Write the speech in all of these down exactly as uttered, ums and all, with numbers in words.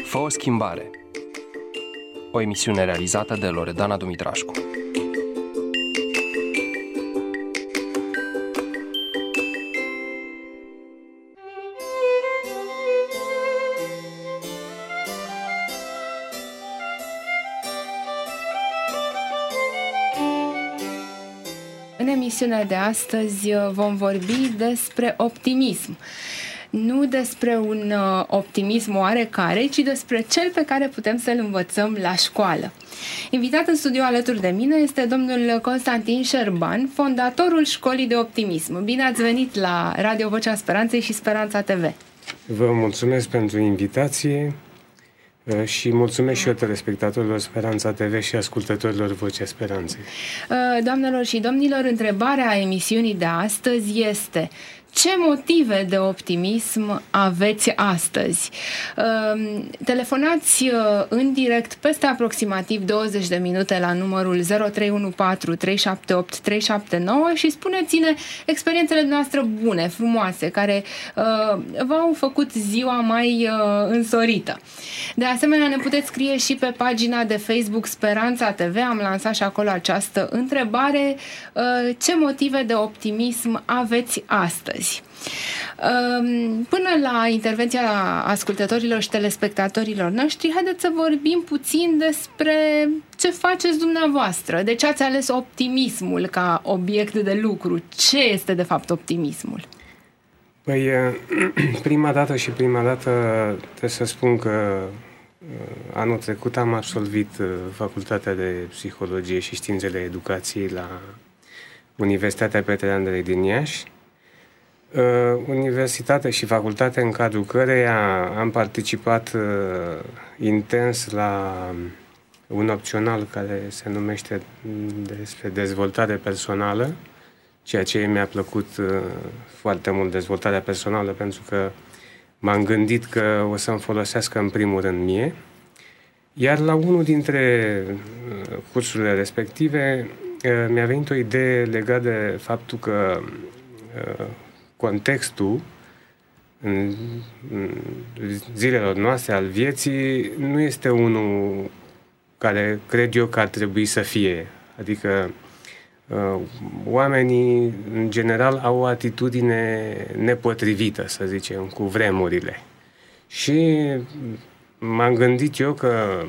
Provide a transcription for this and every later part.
Fă o schimbare. O emisiune realizată de Loredana Dumitrașcu. În emisiunea de astăzi vom vorbi despre optimism. Nu despre un optimism oarecare, ci despre cel pe care putem să-l învățăm la școală. Invitat în studio alături de mine este domnul Constantin Șerban, fondatorul Școlii de Optimism. Bine ați venit la Radio Vocea Speranței și Speranța T V. Vă mulțumesc pentru invitație și mulțumesc și eu telespectatorilor Speranța T V și ascultătorilor Vocea Speranței. Doamnelor și domnilor, întrebarea emisiunii de astăzi este: ce motive de optimism aveți astăzi? Telefonați în direct peste aproximativ douăzeci de minute la numărul zero trei unu patru trei șapte opt trei șapte nouă și spuneți-ne experiențele noastre bune, frumoase, care v-au făcut ziua mai însorită. De asemenea, ne puteți scrie și pe pagina de Facebook Speranța T V. Am lansat și acolo această întrebare: ce motive de optimism aveți astăzi? Până la intervenția ascultătorilor și telespectatorilor noștri, haideți să vorbim puțin despre ce faceți dumneavoastră. De ce ați ales optimismul ca obiect de lucru? Ce este de fapt optimismul? Păi, prima dată și prima dată trebuie să spun că anul trecut am absolvit Facultatea de Psihologie și Științele Educației la Universitatea Petre Andrei din Iași. Universitate și facultate în cadrul căreia am participat uh, intens la un opțional care se numește despre dezvoltare personală, ceea ce mi-a plăcut uh, foarte mult, dezvoltarea personală, pentru că m-am gândit că o să-mi folosească în primul rând mie. Iar la unul dintre uh, cursurile respective uh, mi-a venit o idee legată de faptul că uh, contextul în zilelor noastre al vieții nu este unul care cred eu că ar trebui să fie. Adică oamenii în general au o atitudine nepotrivită, să zicem, cu vremurile. Și m-am gândit eu că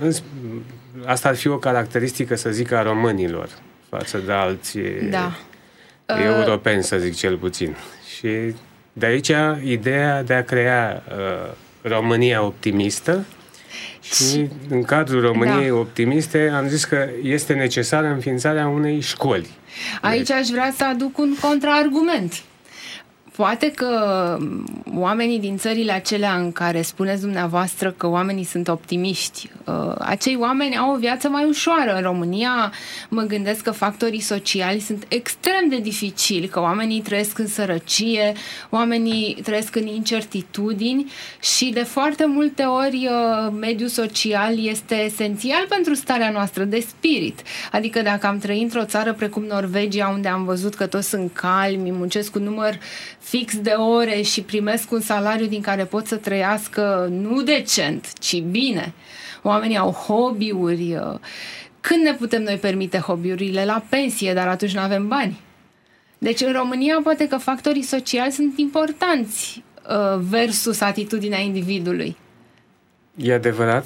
asta ar fi o caracteristică, să zic, a românilor față de alți da. europeni, să zic cel puțin. Și de aici ideea de a crea uh, România optimistă și în cadrul României da. optimiste am zis că este necesară înființarea unei școli. Aici aș vrea să aduc un contraargument. Poate că oamenii din țările acelea în care spuneți dumneavoastră că oamenii sunt optimiști, acei oameni au o viață mai ușoară. În România mă gândesc că factorii sociali sunt extrem de dificili, că oamenii trăiesc în sărăcie, oamenii trăiesc în incertitudini și de foarte multe ori mediul social este esențial pentru starea noastră de spirit. Adică dacă am trăit într-o țară precum Norvegia, unde am văzut că toți sunt calmi, muncesc un număr fix de ore și primesc un salariu din care pot să trăiască nu decent, ci bine. Oamenii au hobby-uri. Când ne putem noi permite hobby-urile? La pensie, dar atunci nu avem bani. Deci în România poate că factorii sociali sunt importanți versus atitudinea individului. E adevărat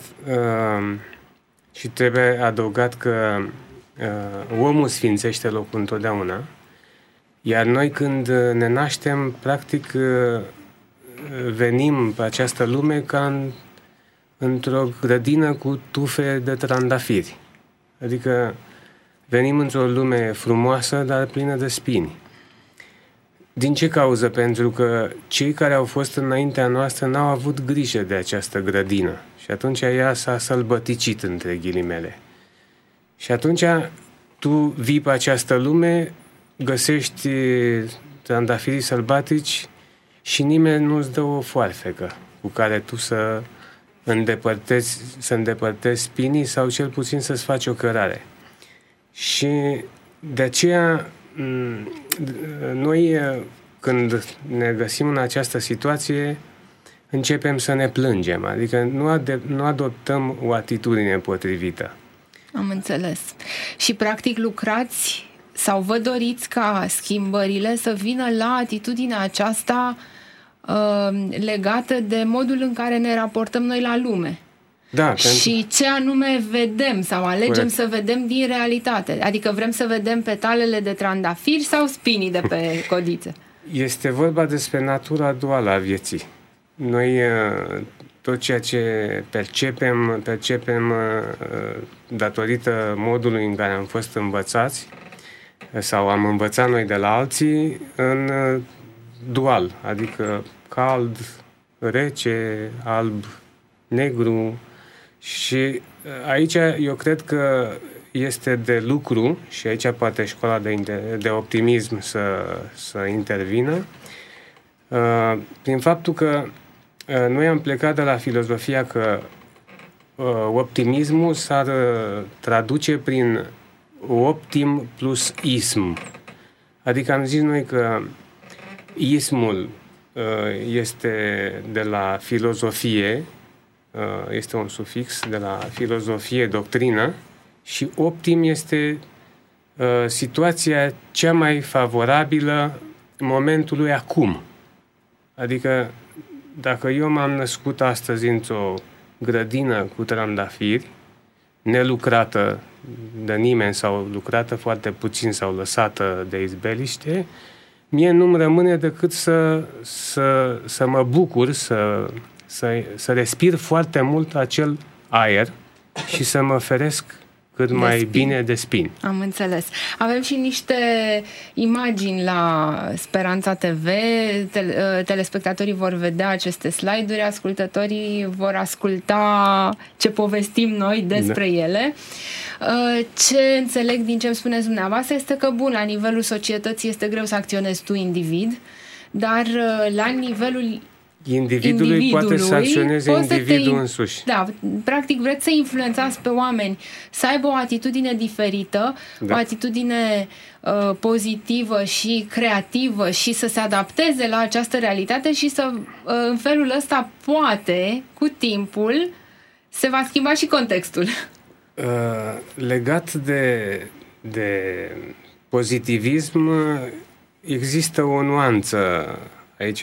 și trebuie adăugat că omul sfințește locul întotdeauna. Iar noi când ne naștem, practic venim pe această lume ca în, într-o grădină cu tufe de trandafiri. Adică venim într-o lume frumoasă, dar plină de spini. Din ce cauză? Pentru că cei care au fost înaintea noastră n-au avut grijă de această grădină. Și atunci ea s-a sălbăticit, între ghilimele. Și atunci tu vii pe această lume, găsești trandafirii sălbatici și nimeni nu-ți dă o foarfecă cu care tu să îndepărtezi, să îndepărtezi spinii sau cel puțin să-ți faci o cărare. Și de aceea noi, când ne găsim în această situație, începem să ne plângem, adică nu, ade- nu adoptăm o atitudine potrivită. Am înțeles. Și practic lucrați sau vă doriți ca schimbările să vină la atitudinea aceasta uh, legată de modul în care ne raportăm noi la lume. Da, și pentru... ce anume vedem sau alegem Corect. Să vedem din realitate. Adică vrem să vedem petalele de trandafiri sau spinii de pe codițe. Este vorba despre natura duală a vieții. Noi tot ceea ce percepem, percepem datorită modului în care am fost învățați sau am învățat noi de la alții în dual, adică cald, rece, alb, negru. Și aici eu cred că este de lucru, și aici poate școala de, de optimism să, să intervină, uh, prin faptul că uh, noi am plecat de la filozofia că uh, optimismul s-ar uh, traduce prin optim plus ism. Adică am zis noi că ismul uh, este de la filozofie, este un sufix de la filozofie, doctrină, și optim este uh, situația cea mai favorabilă momentului acum. Adică dacă eu m-am născut astăzi într-o grădină cu trandafiri, nelucrată de nimeni sau lucrată foarte puțin sau lăsată de izbeliște, mie nu-mi rămâne decât să, să, să mă bucur, să Să, să respir foarte mult acel aer și să mă feresc cât de mai spin. bine de spini. Am înțeles. Avem și niște imagini la Speranța T V, Tele, telespectatorii vor vedea aceste slide-uri, ascultătorii vor asculta ce povestim noi despre da. ele. Ce înțeleg din ce îmi spuneți dumneavoastră este că, bun, la nivelul societății este greu să acționezi tu individ, dar la nivelul Individului, individului poate să acționeze individul te, însuși. Da, practic vreți să influențați pe oameni să aibă o atitudine diferită, da. o atitudine uh, pozitivă și creativă și să se adapteze la această realitate și să, uh, în felul ăsta, poate, cu timpul, se va schimba și contextul. Uh, legat de, de pozitivism, există o nuanță aici.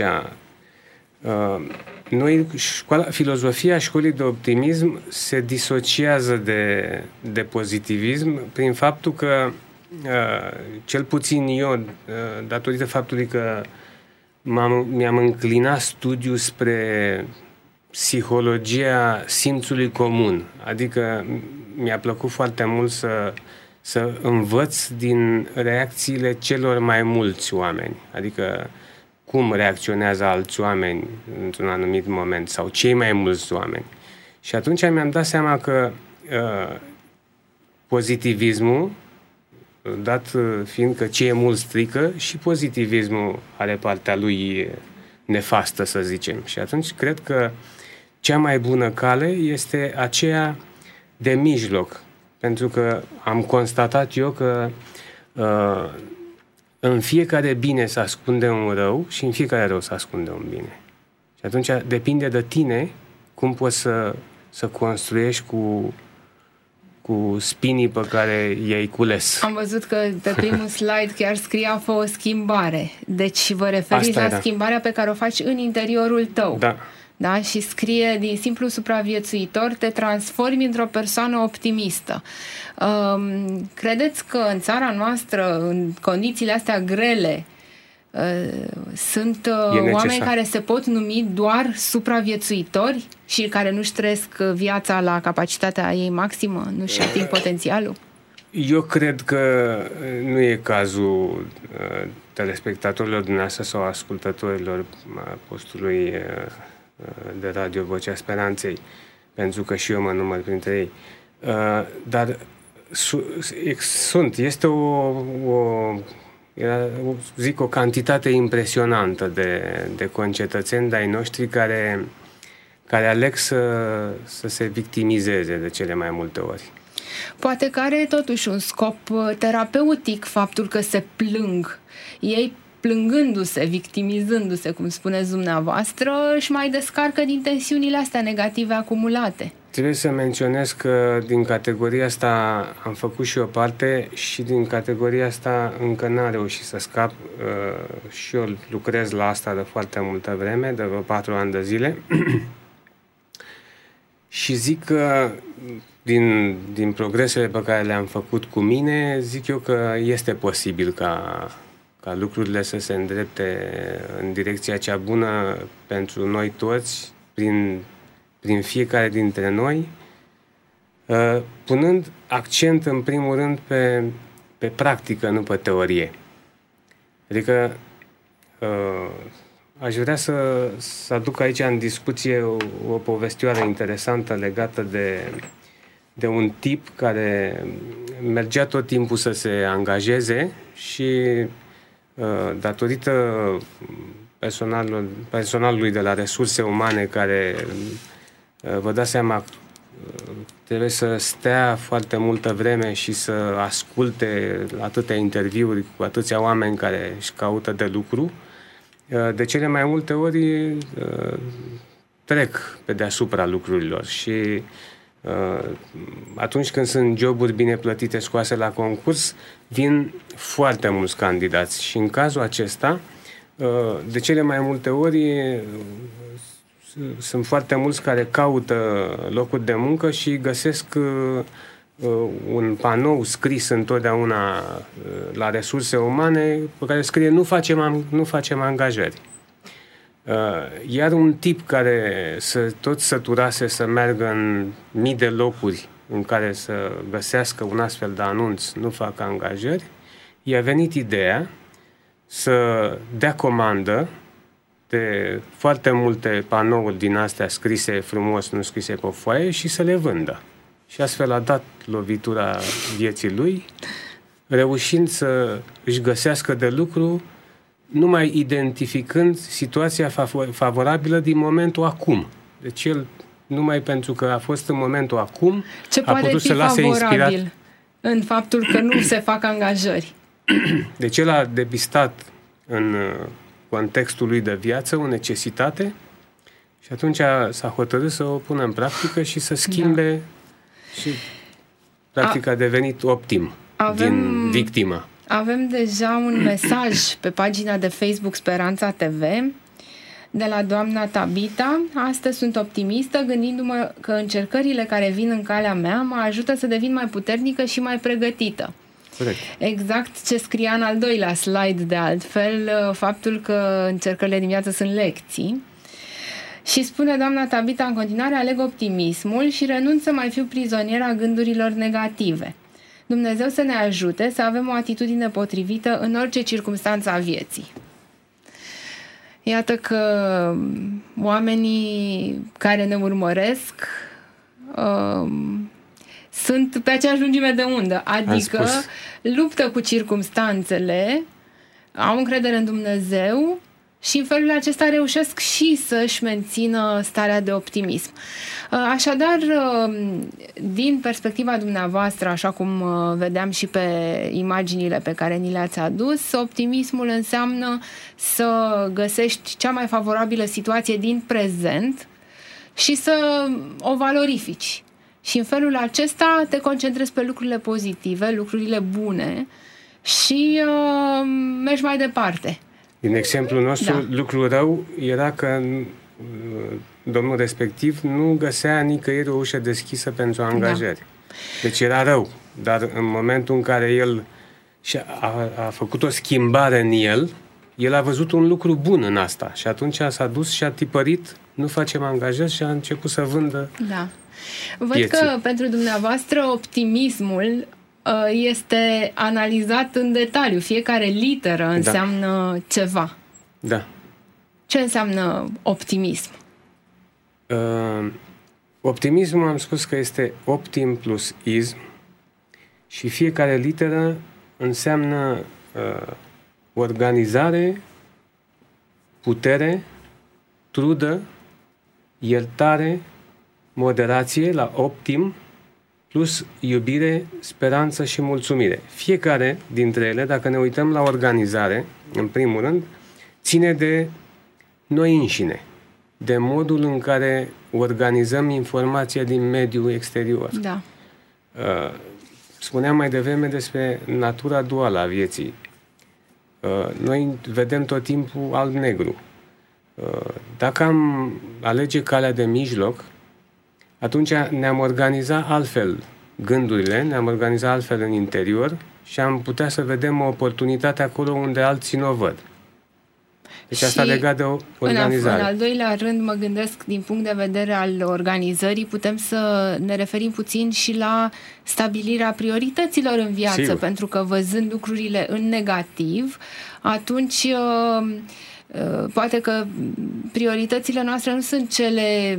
Uh, noi, școala, filozofia școlii de optimism se disociază de, de pozitivism prin faptul că, uh, cel puțin eu, uh, datorită faptului că m-am, mi-am înclinat studiul spre psihologia simțului comun, adică mi-a plăcut foarte mult să, să învăț din reacțiile celor mai mulți oameni, adică cum reacționează alți oameni într-un anumit moment sau cei mai mulți oameni. Și atunci mi-am dat seama că uh, pozitivismul, dat fiind că cei mulți strică, și pozitivismul are partea lui nefastă, să zicem. Și atunci cred că cea mai bună cale este aceea de mijloc. Pentru că am constatat eu că uh, în fiecare bine se ascunde un rău și în fiecare rău se ascunde un bine. Și atunci depinde de tine cum poți să, să construiești cu, cu spinii pe care i-ai cules. Am văzut că pe primul slide chiar scria fă o schimbare. Deci vă referiți Asta la era. schimbarea pe care o faci în interiorul tău. Da. Da? Și scrie, din simplu supraviețuitor, te transformi într-o persoană optimistă. Um, credeți că în țara noastră, în condițiile astea grele, uh, sunt uh, oameni care se pot numi doar supraviețuitori și care nu-și trăiesc viața la capacitatea ei maximă, nu-și ating potențialul? Eu cred că nu e cazul uh, telespectatorilor dumneavoastră sau ascultătorilor postului uh, de radio Vocea Speranței, pentru că și eu mă număr printre ei. Uh, dar su, ex, sunt, este o, o, o, zic, o cantitate impresionantă de, de concetățeni de-ai noștri care, care aleg să, să se victimizeze de cele mai multe ori. Poate că are totuși un scop terapeutic faptul că se plâng. Ei plângându-se, victimizându-se, cum spuneți dumneavoastră, își mai descarcă din tensiunile astea negative acumulate. Trebuie să menționez că din categoria asta am făcut și o parte și din categoria asta încă n-am reușit să scap. Și eu lucrez la asta de foarte multă vreme, de vreo patru ani de zile. Și zic că din, din progresele pe care le-am făcut cu mine, zic eu că este posibil ca, ca lucrurile să se îndrepte în direcția cea bună pentru noi toți, prin prin fiecare dintre noi, punând accent în primul rând pe, pe practică, nu pe teorie. Adică aș vrea să, să aduc aici în discuție o, o povestioară interesantă legată de, de un tip care mergea tot timpul să se angajeze și datorită personalul, personalului de la resurse umane care, vă dați seama, trebuie să stea foarte multă vreme și să asculte atâtea interviuri cu atâția oameni care își caută de lucru, de cele mai multe ori trec pe deasupra lucrurilor și atunci când sunt joburi bine plătite scoase la concurs, vin foarte mulți candidați și în cazul acesta, de cele mai multe ori sunt foarte mulți care caută locuri de muncă și găsesc un panou scris întotdeauna la resurse umane pe care scrie nu facem, nu facem angajări. Iar un tip care să, tot săturase să meargă în mii de locuri în care să găsească un astfel de anunț, nu fac angajări, i-a venit ideea să dea comandă de foarte multe panouri din astea scrise frumos, nu scrise pe foaie și să le vândă. Și astfel a dat lovitura vieții lui, reușind să își găsească de lucru, numai identificând situația favorabilă din momentul acum. Deci el, numai pentru că a fost în momentul acum, ce a putut să lase inspirat în faptul că nu se fac angajări. Deci el a depistat în contextul lui de viață o necesitate și atunci s-a hotărât să o pună în practică și să schimbe da. Și practic a, a devenit optim avem, din victimă. Avem deja un mesaj pe pagina de Facebook Speranța T V de la doamna Tabita. Astăzi sunt optimistă, gândindu-mă că încercările care vin în calea mea mă ajută să devin mai puternică și mai pregătită. Corect. Exact ce scria în al doilea slide, de altfel, faptul că încercările din viață sunt lecții. Și spune doamna Tabita în continuare, aleg optimismul și renunț să mai fiu prizoniera gândurilor negative. Dumnezeu să ne ajute să avem o atitudine potrivită în orice circumstanță a vieții. Iată că oamenii care ne urmăresc uh, sunt pe aceeași lungime de undă, adică luptă cu circumstanțele, au încredere în Dumnezeu și în felul acesta reușesc și să-și mențină starea de optimism. Așadar, din perspectiva dumneavoastră, așa cum vedeam și pe imaginile pe care ni le-ați adus, optimismul înseamnă să găsești cea mai favorabilă situație din prezent și să o valorifici. Și în felul acesta te concentrezi pe lucrurile pozitive, lucrurile bune și uh, mergi mai departe. Din exemplul nostru, da. Lucrul rău era că domnul respectiv nu găsea nicăieri o ușă deschisă pentru angajări. Da. Deci era rău. Dar în momentul în care el a, a făcut o schimbare în el, el a văzut un lucru bun în asta. Și atunci s-a dus și a tipărit, nu facem angajări și a început să vândă. Da. Văd pieții. Că pentru dumneavoastră optimismul este analizat în detaliu. Fiecare literă înseamnă da. Ceva. Da. Ce înseamnă optimism? Uh, optimismul am spus că este optim plus ism și fiecare literă înseamnă uh, organizare, putere, trudă, iertare, moderație la optim plus iubire, speranță și mulțumire. Fiecare dintre ele, dacă ne uităm la organizare, în primul rând, ține de noi înșine, de modul în care organizăm informația din mediul exterior. Da. Spuneam mai devreme despre natura duală a vieții. Noi vedem tot timpul alb-negru. Dacă am alege calea de mijloc, atunci ne-am organizat altfel gândurile, ne-am organizat altfel în interior și am putea să vedem o oportunitate acolo unde alții nu o văd. Deci și asta legat de o organizare. În al doilea rând, mă gândesc, din punct de vedere al organizării, putem să ne referim puțin și la stabilirea priorităților în viață, Sigur. Pentru că văzând lucrurile în negativ, atunci poate că prioritățile noastre nu sunt cele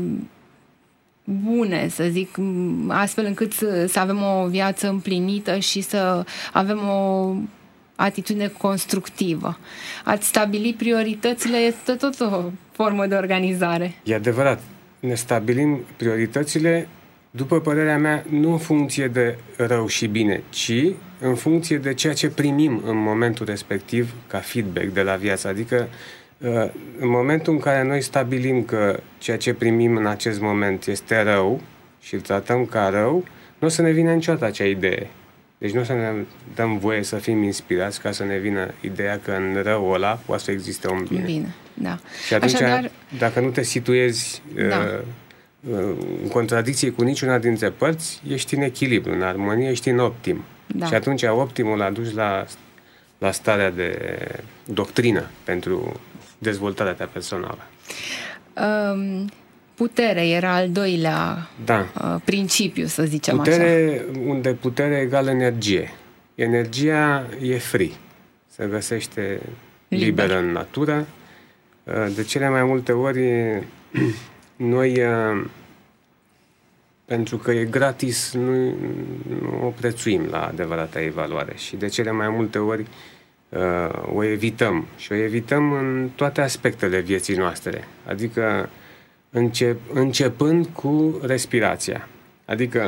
bune, să zic, astfel încât să, să avem o viață împlinită și să avem o atitudine constructivă. Ați stabili prioritățile este tot o formă de organizare. E adevărat. Ne stabilim prioritățile, după părerea mea, nu în funcție de rău și bine, ci în funcție de ceea ce primim în momentul respectiv ca feedback de la viață. Adică în momentul în care noi stabilim că ceea ce primim în acest moment este rău și îl tratăm ca rău, nu o să ne vină niciodată acea idee. Deci nu o să ne dăm voie să fim inspirați ca să ne vină ideea că în răul ăla poate să existe un bine. Bine, da. Și atunci, Așadar, dacă nu te situezi da. uh, în contradicție cu niciuna dintre părți, ești în echilibru, în armonie, ești în optim. Da. Și atunci optimul aduci la, la starea de doctrină pentru dezvoltarea ta personală. Um, putere era al doilea da. uh, principiu, să zicem putere, așa. Unde putere egală energie. Energia e free. Se găsește Liber. liberă în natură. De cele mai multe ori noi, pentru că e gratis, nu, nu o prețuim la adevărata evaluare și de cele mai multe ori o evităm și o evităm în toate aspectele vieții noastre. Adică încep, începând cu respirația. Adică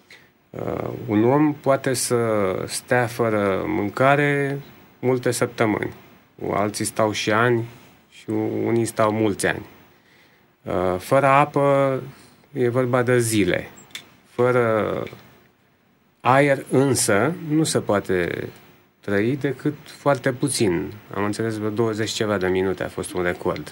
un om poate să stea fără mâncare multe săptămâni. Alții stau și ani și unii stau mulți ani. Fără apă e vorba de zile. Fără aer însă nu se poate trăi decât foarte puțin. Am înțeles că douăzeci ceva de minute a fost un record.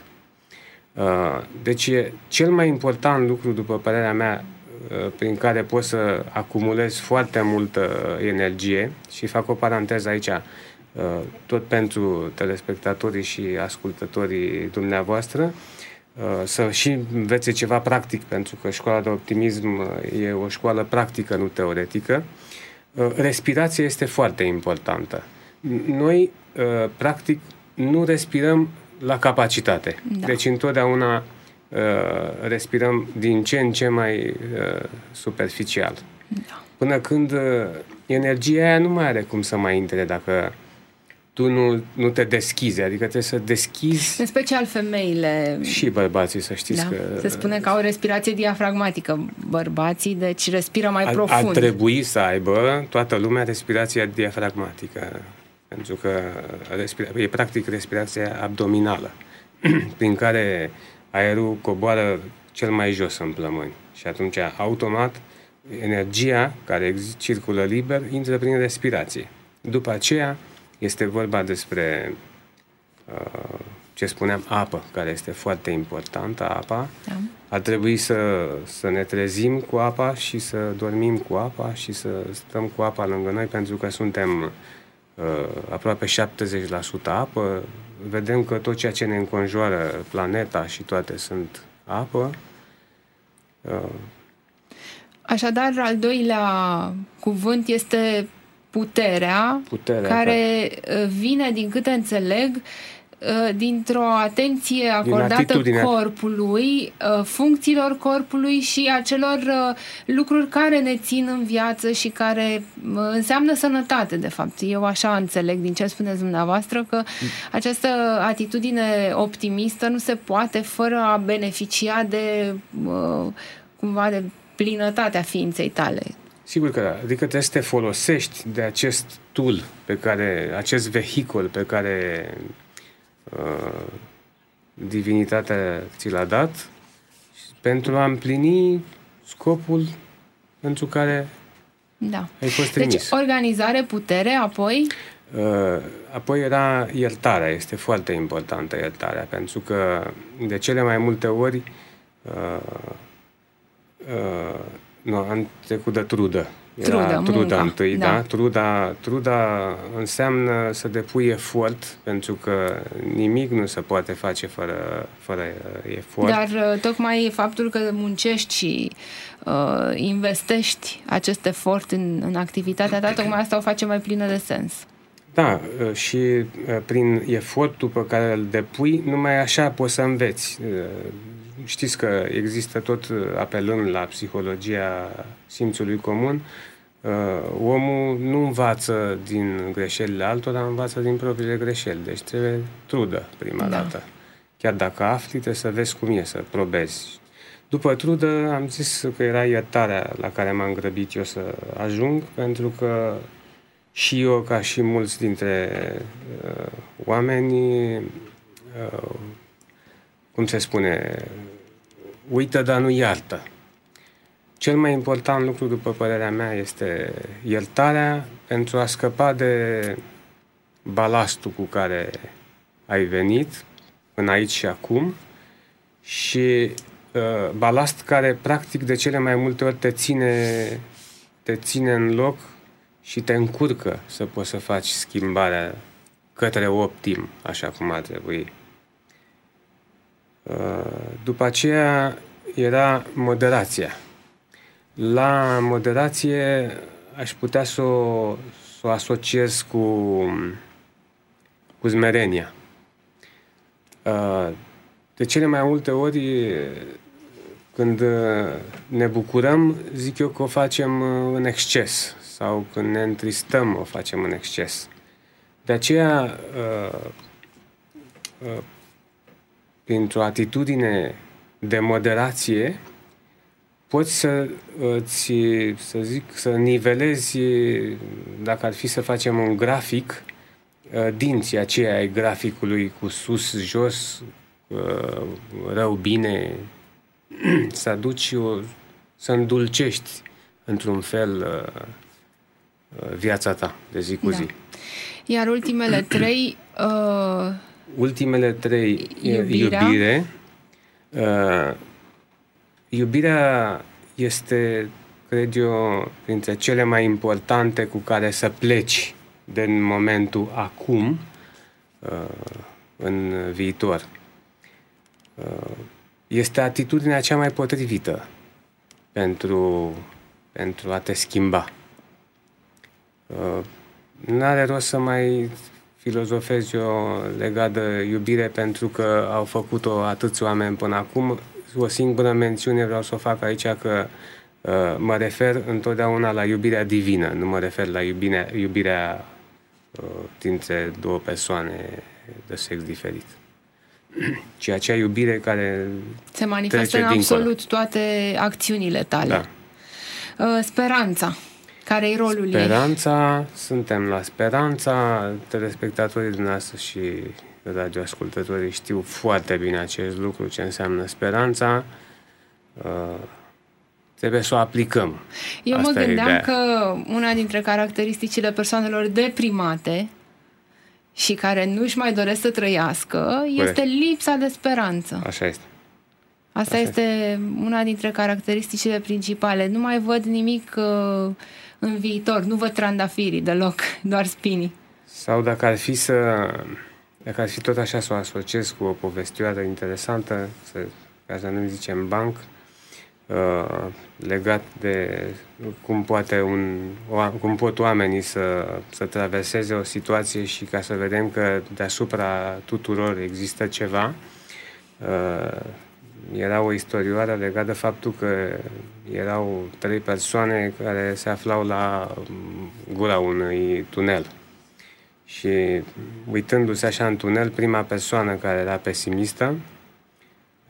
Deci e cel mai important lucru, după părerea mea, prin care poți să acumulezi foarte multă energie, și fac o paranteză aici, tot pentru telespectatorii și ascultătorii dumneavoastră, să și învețe ceva practic, pentru că școala de optimism e o școală practică, nu teoretică. Respirația este foarte importantă. Noi, practic, nu respirăm la capacitate. Da. Deci, întotdeauna respirăm din ce în ce mai superficial. Da. Până când energia aia nu mai are cum să mai intre dacă tu nu, nu te deschizi, adică trebuie să deschizi. În special femeile. Și bărbații, să știți, da. că se spune că au o respirație diafragmatică bărbații, deci respiră mai ar, profund. Ar trebui să aibă toată lumea respirația diafragmatică, pentru că respira, e practic respirația abdominală, prin care aerul coboară cel mai jos în plămâni. Și atunci, automat, energia care circulă liber intră prin respirație. După aceea, este vorba despre, uh, ce spuneam, apă, care este foarte importantă, apa. Da. Ar trebui să, să ne trezim cu apa și să dormim cu apa și să stăm cu apa lângă noi, pentru că suntem uh, aproape șaptezeci la sută apă. Vedem că tot ceea ce ne înconjoară, planeta și toate, sunt apă. Uh, Așadar, al doilea cuvânt este puterea, puterea care da. vine, din câte înțeleg, dintr-o atenție acordată Din corpului, funcțiilor corpului și acelor lucruri care ne țin în viață și care înseamnă sănătate, de fapt. Eu așa înțeleg din ce spuneți dumneavoastră, că această atitudine optimistă nu se poate fără a beneficia de cumva de plinătatea ființei tale. Sigur că da. Adică trebuie să te folosești de acest tool, pe care, acest vehicul pe care uh, divinitatea ți l-a dat pentru a împlini scopul pentru care da. ai fost trimis. Deci, organizare, putere, apoi... Uh, apoi era iertarea, este foarte importantă iertarea, pentru că de cele mai multe ori uh, uh, nu, am trecut de trudă. Era Trudă, truda munca, întâi, da. da? Truda, truda înseamnă să depui efort, pentru că nimic nu se poate face fără, fără efort. Dar tocmai faptul că muncești și uh, investești acest efort în, în activitatea ta, tocmai asta o face mai plină de sens. Da, și prin efortul pe care îl depui, numai așa poți să înveți. Știți că există tot, apelând la psihologia simțului comun, omul nu învață din greșelile altora, învață din propriile greșeli. Deci trebuie trudă prima da. dată. Chiar dacă afli, trebuie să vezi cum e, să probezi. După trudă am zis că era iertarea la care m-am grăbit eu să ajung, pentru că și eu, ca și mulți dintre uh, oameni, uh, cum se spune, uită, dar nu iartă. Cel mai important lucru, după părerea mea, este iertarea pentru a scăpa de balastul cu care ai venit până aici și acum și uh, balast care, practic, de cele mai multe ori te ține, te ține în loc și te încurcă să poți să faci schimbarea către optim, așa cum ar trebui. După aceea era moderația. La moderație aș putea să o, să o asociez cu, cu smerenia. De cele mai multe ori, când ne bucurăm, zic eu că o facem în exces. Sau când ne întristăm, o facem în exces. De aceea, uh, uh, printr-o atitudine de moderație, poți să, îți, să zic, să nivelezi, dacă ar fi să facem un grafic, uh, dinții aceia ai graficului cu sus, jos, uh, rău, bine, să aduci, o, să îndulcești într-un fel uh, viața ta de zi cu da. zi. Iar ultimele trei... Uh, ultimele trei, iubirea. iubire. Uh, iubirea este, cred eu, printre cele mai importante cu care să pleci din momentul acum uh, în viitor. Uh, este atitudinea cea mai potrivită pentru, pentru a te schimba. Uh, n-are rost să mai filozofez eu legat de iubire, pentru că au făcut-o atâți oameni până acum. O singură mențiune vreau să o fac aici, că uh, mă refer întotdeauna la iubirea divină, nu mă refer la iubirea, iubirea uh, dintre două persoane de sex diferit. Ci acea iubire care se manifestă în dincolo. absolut toate acțiunile tale. Da. Uh, speranța. Care e rolul Speranța, ei? Suntem la speranța, telespectatorii dumneavoastră și radioascultătorii știu foarte bine acest lucru, ce înseamnă speranța. Uh, trebuie să o aplicăm. Eu Asta mă gândeam ideea. că una dintre caracteristicile persoanelor deprimate și care nu-și mai doresc să trăiască este lipsa de speranță. Așa este. Asta Așa este, este una dintre caracteristicile principale. Nu mai văd nimic uh, în viitor. Nu văd trandafirii deloc, doar spinii. Sau dacă ar fi să... Dacă ar fi tot așa să o asociez cu o povestioară interesantă, să, ca să nu zicem banc, uh, legat de cum, poate un, o, cum pot oamenii să, să traverseze o situație și ca să vedem că deasupra tuturor există ceva. Uh, Era o istorioară legată de faptul că erau trei persoane care se aflau la gura unui tunel. Și uitându-se așa în tunel, prima persoană, care era pesimistă,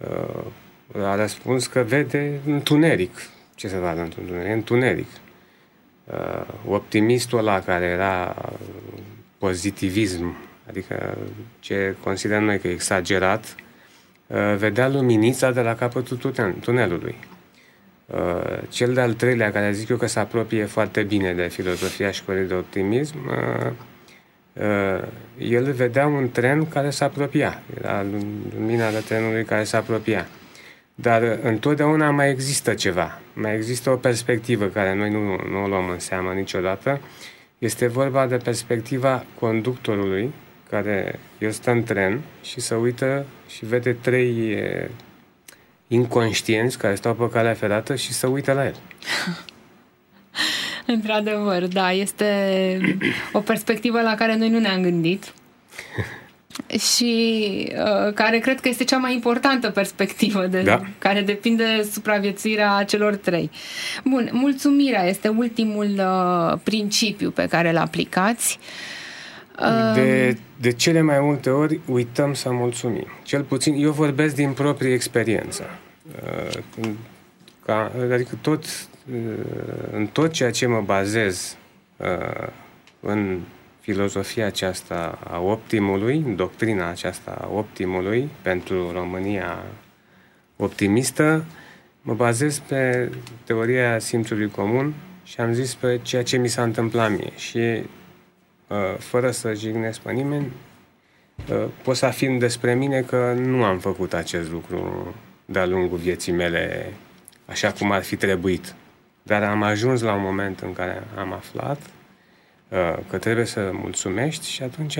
a răspuns că vede întuneric. Ce să vadă într-un tunel? E întuneric. optimistul ăla care era pozitivism, adică ce considerăm noi că e exagerat, vedea luminița de la capătul tunelului. Cel de-al treilea, care zic eu că se apropie foarte bine de filozofia școlii de optimism, el vedea un tren care se apropia, era lumina de trenului care se apropia. Dar întotdeauna mai există ceva, mai există o perspectivă care noi nu, nu o luăm în seamă niciodată. Este vorba de perspectiva conductorului, care el stă în tren și se uită și vede trei inconștienți care stau pe calea ferată și se uită la el. Într-adevăr, da, este o perspectivă la care noi nu ne-am gândit și uh, care cred că este cea mai importantă perspectivă de da. care depinde de supraviețuirea celor trei. Bun, mulțumirea este ultimul uh, principiu pe care îl aplicați. Uh, de, de cele mai multe ori uităm să mulțumim. Cel puțin, eu vorbesc din proprie experiență. Uh, ca, adică tot, uh, în tot ceea ce mă bazez uh, în filozofia aceasta a optimului, doctrina aceasta a optimului pentru România optimistă, mă bazez pe teoria simțului comun și am zis pe ceea ce mi s-a întâmplat mie. Și fără să jignesc pe nimeni, pot să afirm despre mine că nu am făcut acest lucru de-a lungul vieții mele așa cum ar fi trebuit. Dar am ajuns la un moment în care am aflat că trebuie să mulțumești și atunci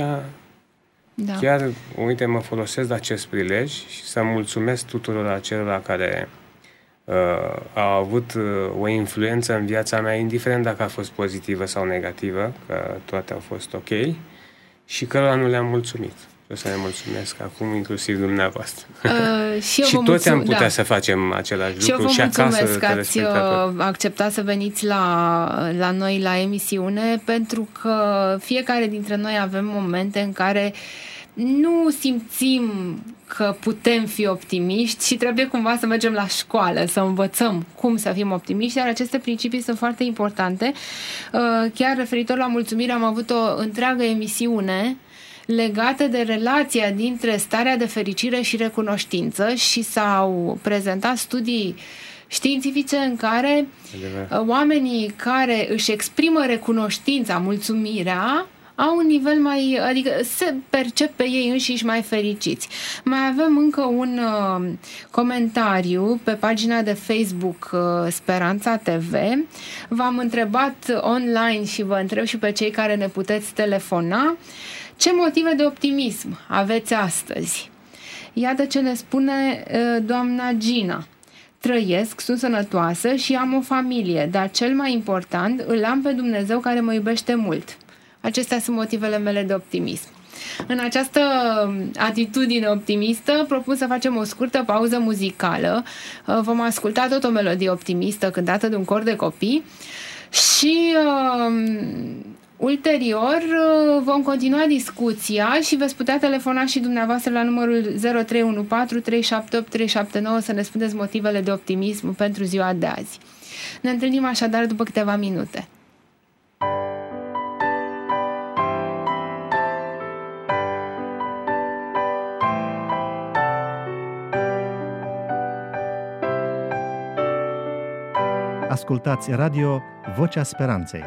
da. chiar, uite, mă folosesc de acest prilej și să mulțumesc tuturor acelora care uh, au avut uh, o influență în viața mea, indiferent dacă a fost pozitivă sau negativă, că toate au fost ok, și cărora nu le-am mulțumit. O să ne mulțumesc acum, inclusiv dumneavoastră. Uh, și și toți mulțum- am putea da. să facem același și lucru și acasă. Că ați acceptat să veniți la, la noi la emisiune, pentru că fiecare dintre noi avem momente în care nu simțim că putem fi optimiști și trebuie cumva să mergem la școală, să învățăm cum să fim optimiști, dar aceste principii sunt foarte importante. Chiar referitor la mulțumire, am avut o întreagă emisiune legată de relația dintre starea de fericire și recunoștință și s-au prezentat studii științifice în care Adevărat. oamenii care își exprimă recunoștința, mulțumirea, au un nivel mai, adică se percep pe ei înșiși mai fericiți. Mai avem încă un uh, comentariu pe pagina de Facebook uh, Speranța T V. V-am întrebat online și vă întreb și pe cei care ne puteți telefona: ce motive de optimism aveți astăzi? Iată ce ne spune uh, doamna Gina. Trăiesc, sunt sănătoasă și am o familie, dar cel mai important, îl am pe Dumnezeu care mă iubește mult. Acestea sunt motivele mele de optimism. În această atitudine optimistă propun să facem o scurtă pauză muzicală. Vom asculta tot o melodie optimistă cântată de un cor de copii și uh, ulterior vom continua discuția și veți putea telefona și dumneavoastră la numărul zero trei unu patru trei șapte opt trei șapte nouă să ne spuneți motivele de optimism pentru ziua de azi. Ne întâlnim așadar după câteva minute. Ascultați Radio Vocea Speranței.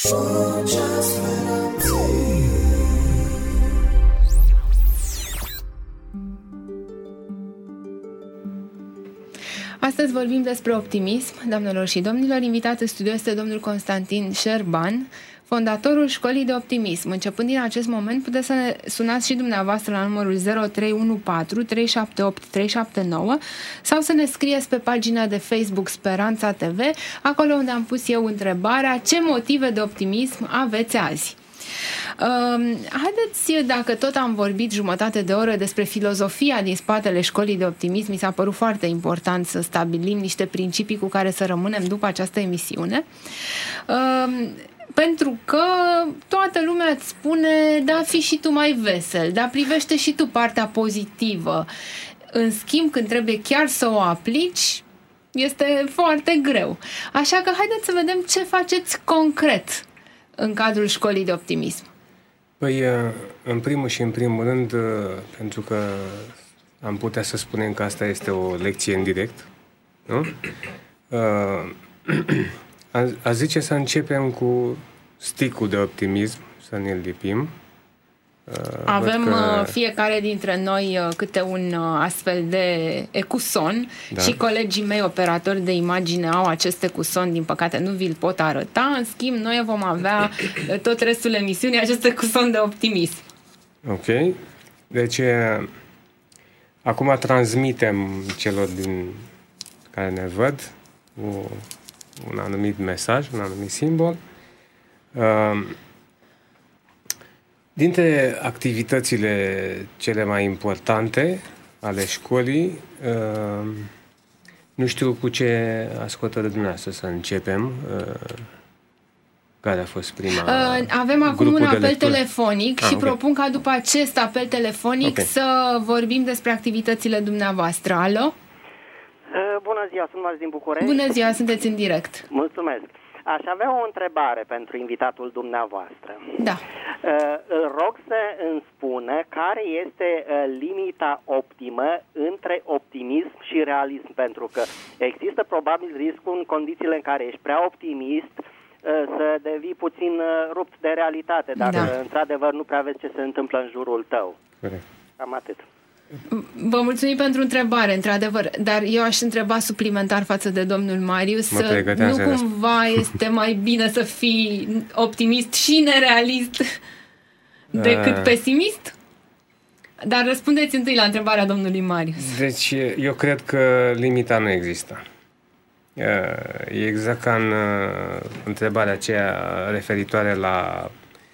Astăzi vorbim despre optimism, doamnelor și domnilor. Invitat în studio este domnul Constantin Șerban, fondatorul Școlii de Optimism. Începând din acest moment, puteți să ne sunați și dumneavoastră la numărul zero trei unu patru trei șapte opt trei șapte nouă sau să ne scrieți pe pagina de Facebook Speranța T V, acolo unde am pus eu întrebarea: ce motive de optimism aveți azi? Uh, haideți, dacă tot am vorbit jumătate de oră despre filozofia din spatele Școlii de Optimism, mi s-a părut foarte important să stabilim niște principii cu care să rămânem după această emisiune. Uh, Pentru că toată lumea îți spune: da, fii și tu mai vesel, da, privește și tu partea pozitivă. În schimb, când trebuie chiar să o aplici, este foarte greu. Așa că haideți să vedem ce faceți concret în cadrul Școlii de Optimism. Păi, în primul și în primul rând, pentru că am putea să spunem că asta este o lecție în direct, nu? A zice să începem cu sticul de optimism, să ne-l lipim. Avem că... fiecare dintre noi câte un astfel de ecuson, da. Și colegii mei operatori de imagine au acest ecuson, din păcate nu vi-l pot arăta, în schimb noi vom avea tot restul emisiunii acest ecuson de optimism. Ok, deci acum transmitem celor din care ne văd o, un anumit mesaj, un anumit simbol. Uh, Dintre activitățile cele mai importante ale școlii, uh, nu știu cu ce ați hotărât dumneavoastră să începem. Uh, care a fost prima? Uh, avem acum un apel telefonic ah, și okay. propun ca după acest apel telefonic okay. să vorbim despre activitățile dumneavoastră. Alo? Uh, bună ziua, sunt Marț din București. Bună ziua, sunteți în direct. Mulțumesc. Aș avea o întrebare pentru invitatul dumneavoastră. Da. Îl rog să îmi spune care este limita optimă între optimism și realism, pentru că există probabil riscul în condițiile în care ești prea optimist să devii puțin rupt de realitate, dacă da. într-adevăr nu prea vezi ce se întâmplă în jurul tău. Corect. Cam atât. Vă mulțumim pentru întrebare, într-adevăr, dar eu aș întreba suplimentar față de domnul Marius, nu cumva este mai bine să fii optimist și nerealist decât pesimist? Dar răspundeți întâi la întrebarea domnului Marius. Deci, eu cred că limita nu există. E exact ca în întrebarea aceea referitoare la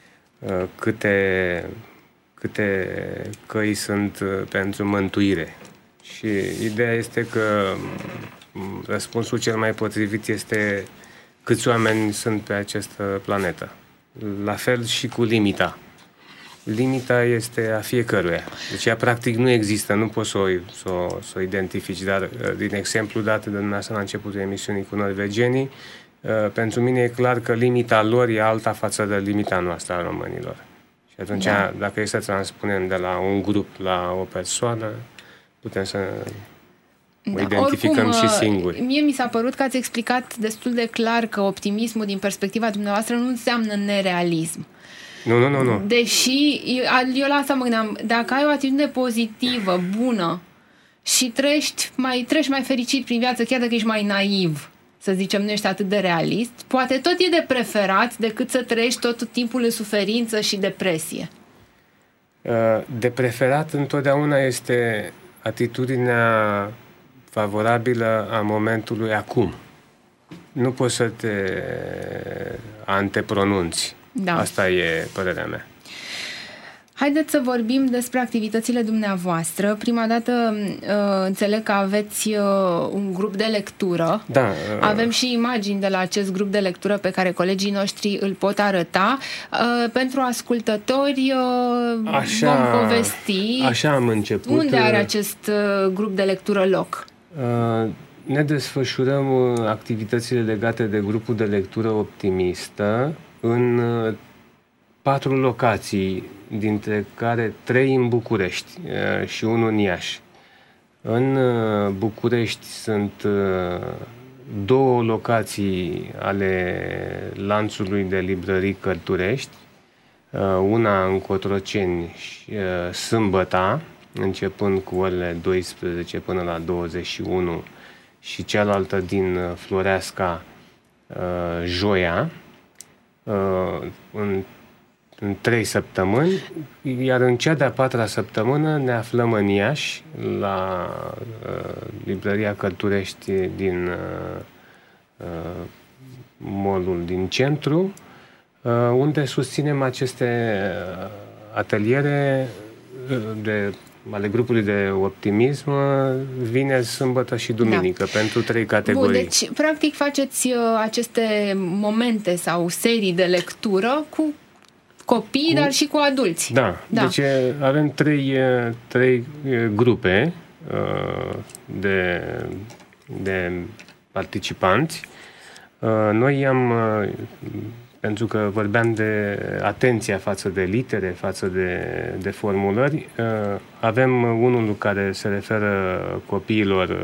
câte... câte căi sunt pentru mântuire. Și ideea este că răspunsul cel mai potrivit este câți oameni sunt pe această planetă. La fel și cu limita. Limita este a fiecăruia. Deci ea practic nu există, nu poți să o, să o, să o identifici, dar din exemplu dat de dumneavoastră la începutul emisiunii cu norvegienii, pentru mine e clar că limita lor e alta față de limita noastră a românilor. Și atunci, da. dacă e să transpunem de la un grup la o persoană, putem să o da. identificăm Oricum, și singuri. Mie mi s-a părut că ați explicat destul de clar că optimismul din perspectiva dumneavoastră nu înseamnă nerealism. Nu, nu, nu, nu. Deși, eu la asta mă gândeam, dacă ai o atitudine pozitivă, bună și trăiești mai, treci mai fericit prin viață, chiar dacă ești mai naiv, să zicem, nu ești atât de realist, poate tot e de preferat decât să trăiești tot timpul în suferință și depresie. De preferat întotdeauna este atitudinea favorabilă a momentului acum. Nu poți să te antepronunți. Da. Asta e părerea mea. Haideți să vorbim despre activitățile dumneavoastră. Prima dată uh, înțeleg că aveți uh, un grup de lectură. Da. Uh, Avem și imagini de la acest grup de lectură pe care colegii noștri îl pot arăta. Uh, pentru ascultători uh, așa, vom povesti. Așa am început. Unde are acest uh, grup de lectură loc? Uh, ne desfășurăm uh, activitățile legate de grupul de lectură optimistă în uh, patru locații, dintre care trei în București uh, și unul în Iași. În uh, București sunt uh, două locații ale lanțului de librării Cărturești, una în Cotroceni și sâmbăta, începând cu orele douăsprezece până la douăzeci și unu, și cealaltă din Floreasca joia, în, în trei săptămâni, iar în cea de-a patra săptămână ne aflăm în Iași, la librăria Cărturești din mall-ul din centru, unde susținem aceste ateliere de, ale grupului de optimism vineri, sâmbătă și duminică, da, pentru trei categorii. Bun, deci, practic, faceți uh, aceste momente sau serii de lectură cu copii, cu... dar și cu adulți. Da, da. Deci avem trei, trei grupe uh, de, de participanți. Uh, noi am... Uh, pentru că vorbeam de atenția față de litere, față de, de formulări, avem unul care se referă copiilor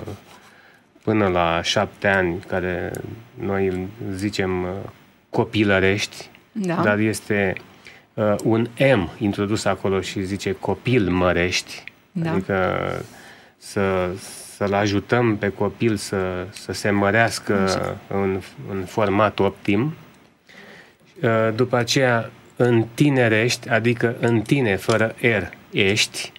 până la șapte ani, care noi îl zicem copilărești, da, dar este un M introdus acolo și zice copil mărești, da, adică să, să-l ajutăm pe copil să, să se mărească în, în format optim. După aceea, întinerești, adică în tine, fără R, ești,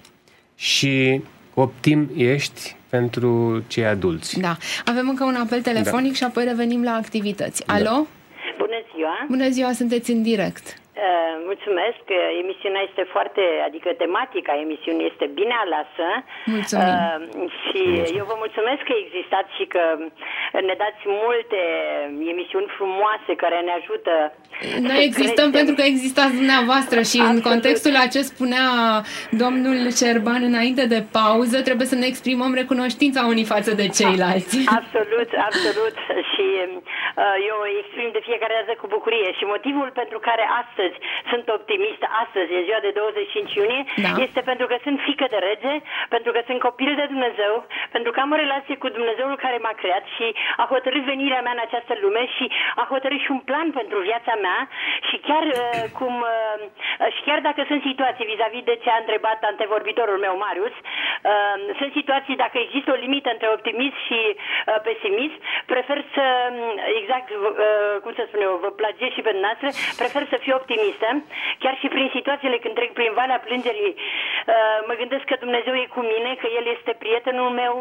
și optim ești pentru cei adulți. Da. Avem încă un apel telefonic, da, și apoi revenim la activități. Alo? Da. Bună ziua! Bună ziua, sunteți în direct. Mulțumesc, emisiunea este foarte, adică tematica emisiunii este bine alasă. Mulțumim. Uh, și eu vă mulțumesc că existați și că ne dați multe emisiuni frumoase care ne ajută. Noi existăm creștem. Pentru că existați dumneavoastră și absolut, în contextul acest spunea domnul Cerban înainte de pauză, trebuie să ne exprimăm recunoștința unii față de ceilalți. Absolut, absolut. Și uh, eu exprim de fiecare dată cu bucurie și motivul pentru care astăzi sunt optimistă, astăzi e ziua de douăzeci și cinci iunie, da, este pentru că sunt fiică de rege, pentru că sunt copil de Dumnezeu, pentru că am o relație cu Dumnezeul care m-a creat și a hotărât venirea mea în această lume și a hotărât și un plan pentru viața mea și chiar uh, cum uh, și chiar dacă sunt situații vis-a-vis de ce a întrebat antevorbitorul meu Marius, uh, sunt situații dacă există o limită între optimism și uh, pesimism, prefer să, exact uh, cum să spun eu, vă plagiez și pe dumneavoastră, prefer să fiu optimist. Chiar și prin situațiile când trec prin Valea Plângerii, mă gândesc că Dumnezeu e cu mine, că El este prietenul meu,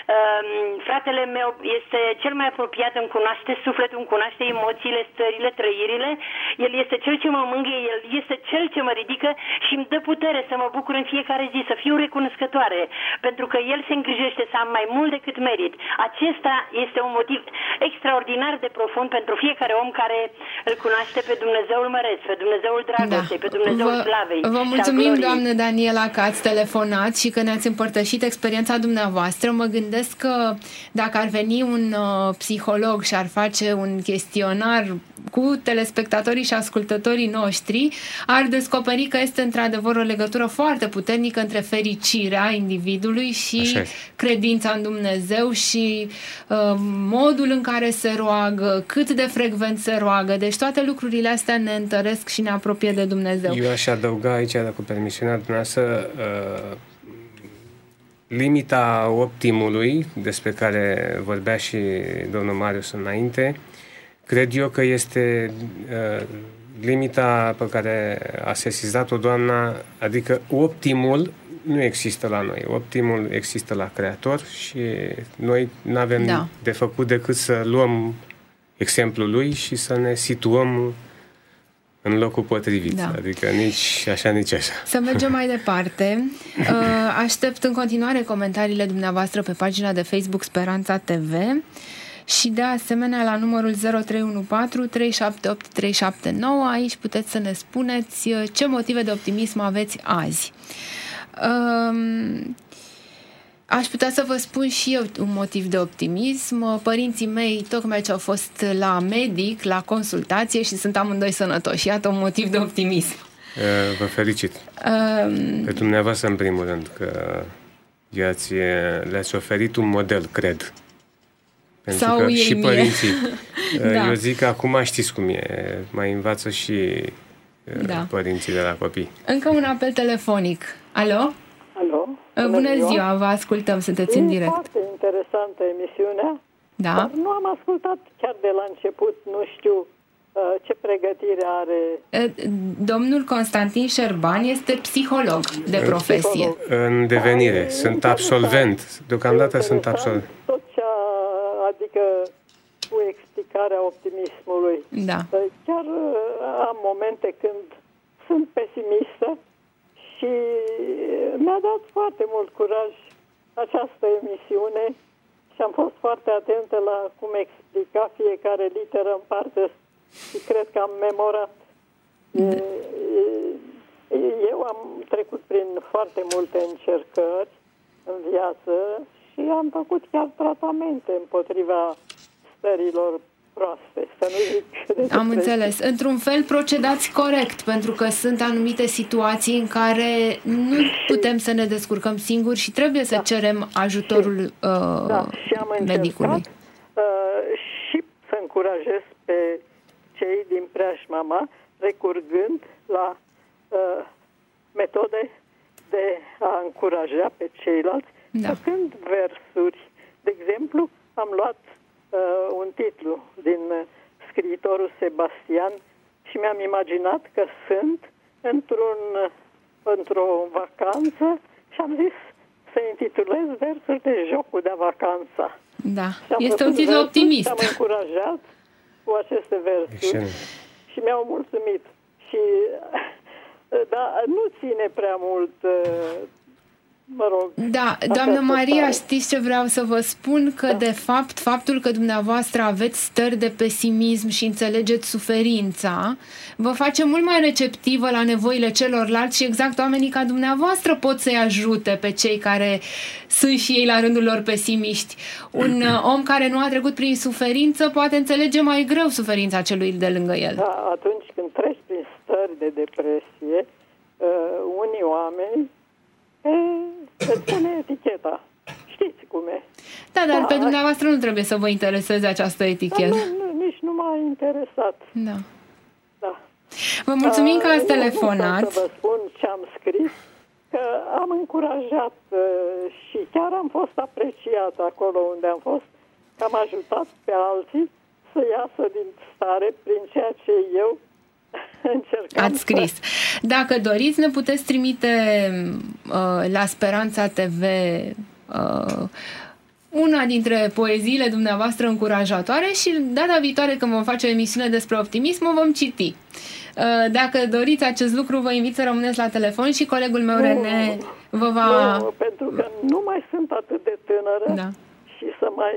fratele meu este cel mai apropiat, îmi cunoaște sufletul, îmi cunoaște emoțiile, stările, trăirile, El este cel ce mă mângâie, El este cel ce mă ridică și îmi dă putere să mă bucur în fiecare zi, să fiu recunoscătoare, pentru că El se îngrijește să am mai mult decât merit. Acesta este un motiv extraordinar de profund pentru fiecare om care îl cunoaște pe Dumnezeul măreț, pe Dumnezeul dragostei, da, pe Dumnezeul vă, slavei. Vă mulțumim, doamnă Daniela, că ați telefonat și că ne-ați împărtășit experiența dumneavoastră. Mă gândesc că dacă ar veni un uh, psiholog și ar face un chestionar cu telespectatorii și ascultătorii noștri, ar descoperi că este într-adevăr o legătură foarte puternică între fericirea individului și credința în Dumnezeu și uh, modul în care se roagă, cât de frecvent se roagă. Deci toate lucrurile astea ne întăresc și ne apropie de Dumnezeu. Eu aș adăuga aici, cu permisiunea dumneavoastră, uh, limita optimului, despre care vorbea și domnul Marius înainte, cred eu că este uh, limita pe care a sesizat-o doamna, adică optimul nu există la noi. Optimul există la Creator și noi nu avem da. de făcut decât să luăm exemplul lui și să ne situăm în locul potrivit. Da. Adică nici așa, nici așa. Să mergem mai departe. Aștept în continuare comentariile dumneavoastră pe pagina de Facebook Speranța T V și de asemenea la numărul zero trei unu patru trei șapte opt trei șapte nouă. Aici puteți să ne spuneți ce motive de optimism aveți azi. Um, Aș putea să vă spun și eu un motiv de optimism. Părinții mei tocmai ce au fost la medic, la consultație și sunt amândoi sănătoși. Iată un motiv de optimism. Vă felicit. Um, Pe dumneavoastră în primul rând, că i-ați, le-ați oferit un model, cred, Pentru Sau că ei și mie. părinții. Da. Eu zic că acum știți cum e, mai învață și Da. părinții de la copii. Încă un apel telefonic. Alo? Alo? Bună, Bună ziua. ziua, vă ascultăm, sunteți în direct. E foarte interesantă emisiunea, Da. dar nu am ascultat chiar de la început, nu știu ce pregătire are. Domnul Constantin Șerban este psiholog de profesie. Psiholog. În devenire. Sunt absolvent. Deocamdată sunt absolvent. Tot ce a, adică cu explicarea optimismului. Da. Chiar am momente când sunt pesimistă și mi-a dat foarte mult curaj această emisiune și am fost foarte atentă la cum explica fiecare literă în parte și cred că am memorat. Eu am trecut prin foarte multe încercări în viață și am făcut chiar tratamente împotriva stărilor proaste, să nu zic de Am înțeles. Într-un fel procedați corect, pentru că sunt anumite situații în care nu putem să ne descurcăm singuri și trebuie să da. cerem ajutorul și, uh, da, și am medicului. Încercat, uh, și să încurajez pe cei din preajma mea, recurgând la uh, metode de a încuraja pe ceilalți, da. făcând versuri. De exemplu, am luat uh, un titlu din uh, scriitorul Sebastian și mi-am imaginat că sunt într-un, uh, într-o vacanță și am zis să intitulez versuri de Jocul de vacanța. Da, este un titlu optimist. Și am încurajat cu aceste versuri. Excelent. Și mi-au mulțumit. Și da, nu ține prea mult, mă rog. Da, doamnă Maria, știți ce vreau să vă spun? Că, da. de fapt, faptul că dumneavoastră aveți stări de pesimism și înțelegeți suferința, vă face mult mai receptivă la nevoile celorlalți și exact oamenii ca dumneavoastră pot să-i ajute pe cei care sunt și ei la rândul lor pesimiști. Un om care nu a trecut prin suferință poate înțelege mai greu suferința celui de lângă el. Da, atunci când treci prin stări de depresie, uh, unii oameni îți pune eticheta. Știți cum e. Da, dar da, pe dumneavoastră nu trebuie să vă intereseze această etichetă. Nu, nu, nici nu m-a interesat. Da. Da. Vă mulțumim că ați telefonat. Nu să vă spun ce am scris, că am încurajat și chiar am fost apreciat acolo unde am fost, că am ajutat pe alții să iasă din stare prin ceea ce eu încercam. Ați scris. Dacă doriți, ne puteți trimite uh, la Speranța T V uh, una dintre poeziile dumneavoastră încurajatoare și data viitoare când vom face o emisiune despre optimism o vom citi. Uh, dacă doriți acest lucru, vă invit să rămâneți la telefon și colegul meu, nu, Rene, vă va... Nu, pentru că nu mai sunt atât de tânără da. și să mai...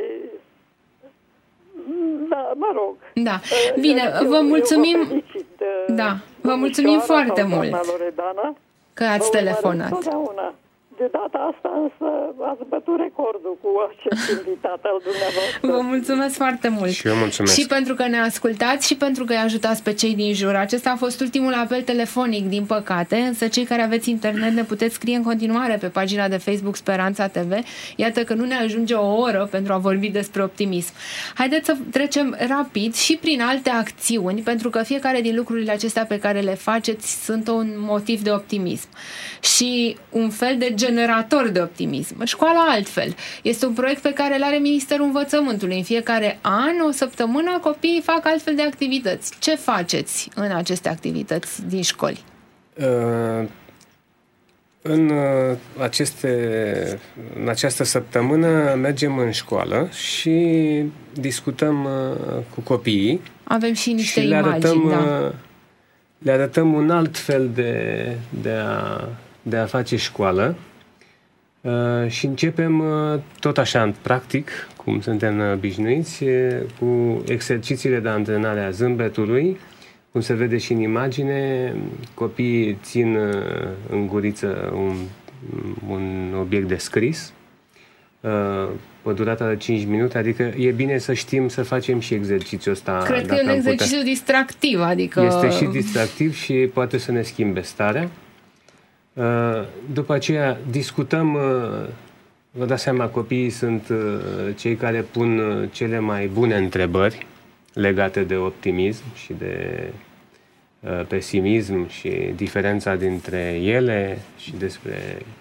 Da, mă rog. Da. Bine, eu, vă mulțumim. Eu vă felicit, da, vă mulțumim foarte mult Loredana, că ați telefonat. De data asta însă ați bătut recordul cu acest invitat al dumneavoastră. Vă mulțumesc foarte mult. Și eu mulțumesc. Și pentru că ne ascultați și pentru că îi ajutați pe cei din jur. Acesta a fost ultimul apel telefonic, din păcate, însă cei care aveți internet ne puteți scrie în continuare pe pagina de Facebook Speranța T V. Iată că nu ne ajunge o oră pentru a vorbi despre optimism. Haideți să trecem rapid și prin alte acțiuni, pentru că fiecare din lucrurile acestea pe care le faceți sunt un motiv de optimism. Și un fel de generator de optimism. Școala altfel. Este un proiect pe care îl are Ministerul Învățământului. În fiecare an, o săptămână, copiii fac altfel de activități. Ce faceți în aceste activități din școli? Uh, în, uh, aceste, în această săptămână mergem în școală și discutăm uh, cu copiii. Avem și niște și imagini, le arătăm, da. uh, le arătăm un alt fel de, de a de a face școală uh, și începem uh, tot așa, practic, cum suntem obișnuiți, cu exercițiile de antrenare a zâmbetului, cum se vede și în imagine, copiii țin uh, în guriță un, un obiect de scris, uh, o durată de cinci minute, adică e bine să știm să facem și exercițiul ăsta. Cred că e un exercițiu putea. distractiv, adică... Este și distractiv și poate să ne schimbe starea. După aceea discutăm vă dați seama, copiii sunt cei care pun cele mai bune întrebări legate de optimism și de pesimism și diferența dintre ele și despre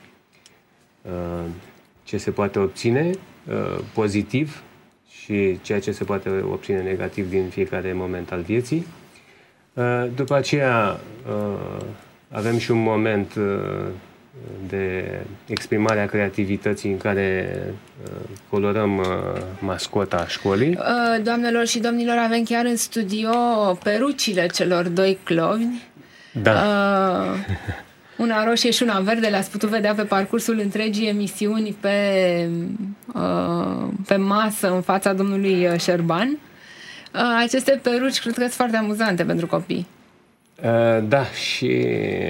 ce se poate obține pozitiv și ceea ce se poate obține negativ din fiecare moment al vieții. După aceea avem și un moment de exprimare a creativității în care colorăm mascota școlii. Doamnelor și domnilor, avem chiar în studio perucile celor doi clovni. Da. Uh, una roșie și una verde, le-ați putut vedea pe parcursul întregii emisiuni pe, uh, pe masă în fața domnului Șerban. Uh, aceste peruci cred că sunt foarte amuzante pentru copii. Da, și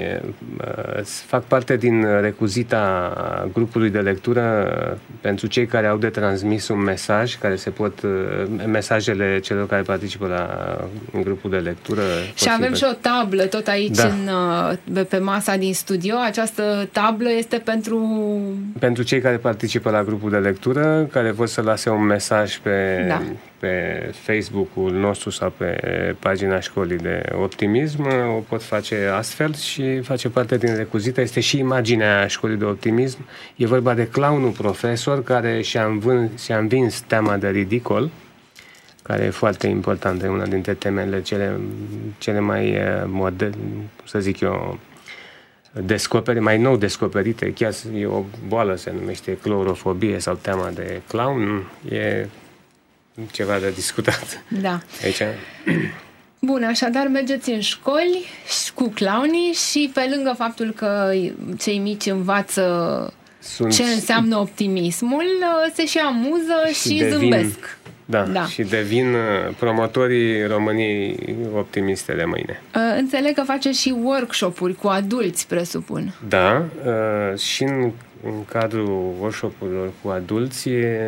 fac parte din recuzita grupului de lectură pentru cei care au de transmis un mesaj, care se pot, mesajele celor care participă la grupul de lectură. Și avem și o tablă tot aici, da. în, pe masa din studio. Această tablă este pentru... Pentru cei care participă la grupul de lectură, care vor să lase un mesaj pe... Da. pe Facebook-ul nostru sau pe pagina școlii de optimism, o pot face astfel și face parte din recuzită. Este și imaginea școlii de optimism. E vorba de clownul profesor care și-a învins, și-a învins teama de ridicol, care e foarte importantă, e una dintre temele cele, cele mai moderne, să zic eu, descoperi, mai nou descoperite. Chiar e o boală, se numește clorofobie sau teama de clown. E ceva de discutat. Da. Aici. Bun, așadar mergeți în școli cu clownii și pe lângă faptul că cei mici învață Sunt... ce înseamnă optimismul, se și amuză și, și devin, zâmbesc. Da, da, și devin promotorii României optimiste de mâine. Înțeleg că face și workshop-uri cu adulți, presupun. Da, și în, în cadrul workshop-urilor cu adulți